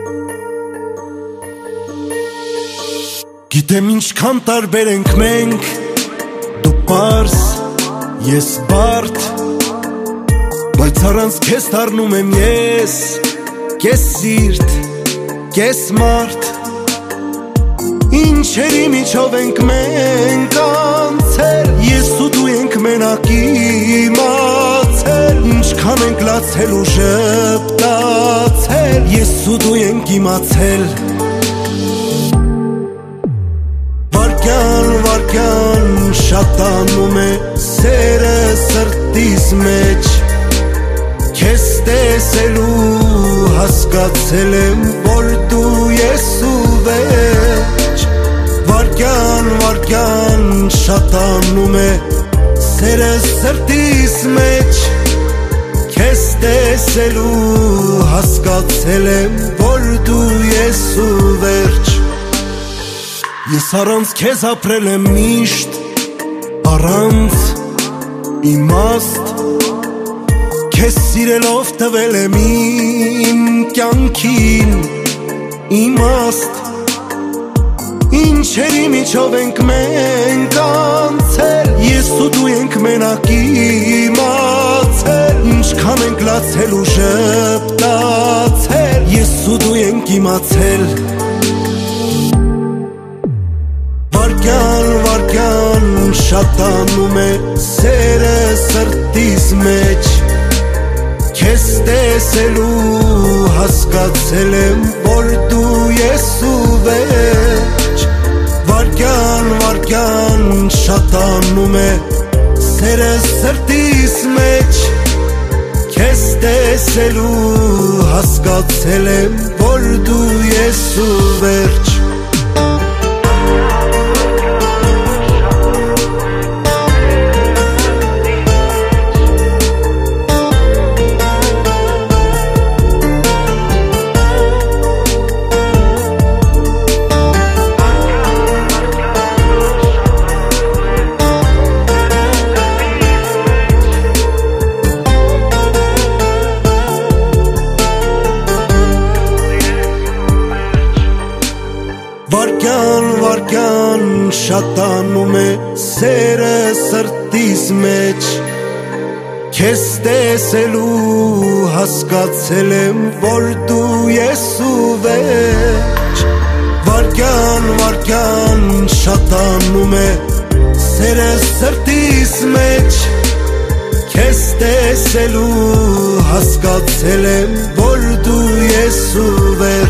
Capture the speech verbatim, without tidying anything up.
Գիտեմ ինչքան տարբեր ենք մենք, դու պարզ, ես բարդ, բայց առանց քեզ դառնում եմ ես, կես սիրտ, կես մարդ, ինչերի միջով ենք մենք անցել, ես ու դու ենք մենակ իմացել, ինչքան ենք լացել ու ժպտացել, ես ու դու ենք իմացել. Վարկյան, վարկյան շատանում է սերը սրտիս մեջ, քեզ տեսելու հասկացել եմ, որ դու ես ու վերջ. Վարկյան, վարկյան շատանում է սերը սրտիս մեջ, քեզ տեսելու հասկացել եմ, որ դու ես ու վերջ. Ես առանց քեզ ապրել եմ միշտ, առանց իմաստ, քեզ սիրելով տվել եմ իմ կյանքին իմաստ, ինչերի միջով ենք մենք անցել, ես ու դու ենք մենակ իմացել, ինչքան ենք լացել ու ժպտացել, ես ու դու ենք իմացել. Վարկյան, վարկյան շատանում է սերը սրտիս մեջ, քեզ տեսելու հասկացել եմ, որ դու ես ու վերջ. Վարկյան, վարկյան շատանում է սերը սրտիս մեջ, քեզ տեսելու հասկացել եմ, որ դու ես ու վերջ. Վարկյան, վարկյան շատանում է սերը սրտիս մեջ, քեզ տեսելու հասկացել եմ, որ դու ես ու վերջ. Վարկյան, վարկյան շատանում է սերը սրտիս մեջ, քեզ տեսելու հասկացել եմ, որ դու ես ու վերջ.